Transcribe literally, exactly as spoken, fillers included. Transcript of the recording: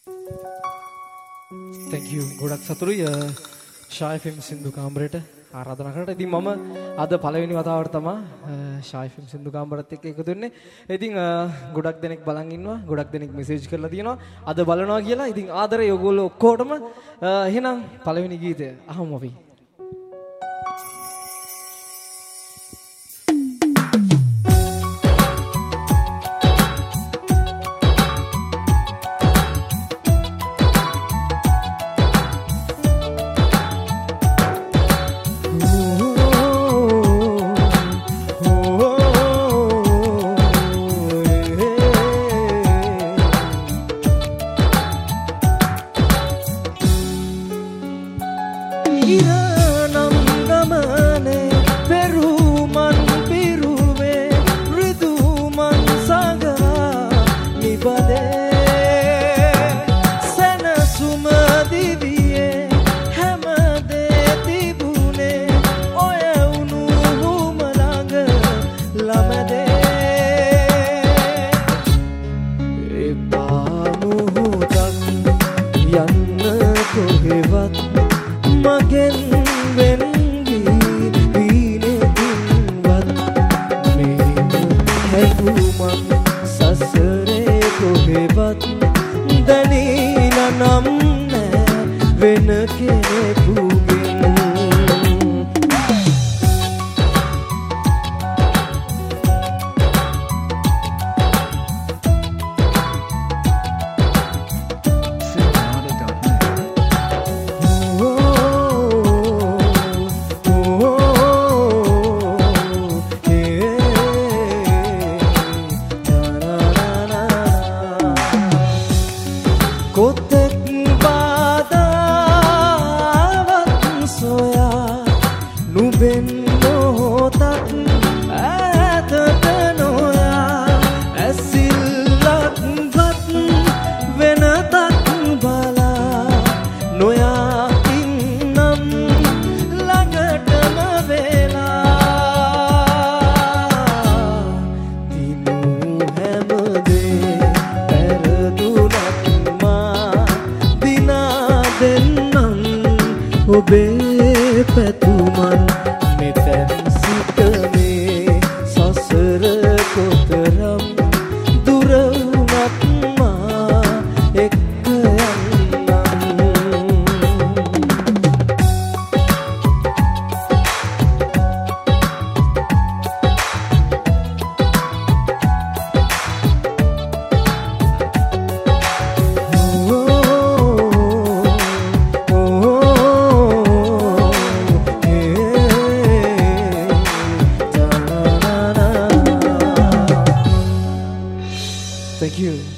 Thank you. ගොඩක් සතුටුයි ෂා F M සින්දු කාමරේට ආරාධනා කරලා. ඉතින් මම අද පළවෙනි වතාවට තමයි ෂා එෆ් එම් සින්දු කාමරේත් එක්ක එකතු වෙන්නේ. ඉතින් ගොඩක් දෙනෙක් බලන් ඉන්නවා. ගොඩක් දෙනෙක් මෙසේජ් කරලා තියෙනවා. අද බලනවා කියලා. ඉතින් ආදරේ ඔයගොල්ලෝ ඔක්කොටම එහෙනම් පළවෙනි ගීතය අහමු අපි. Thank you.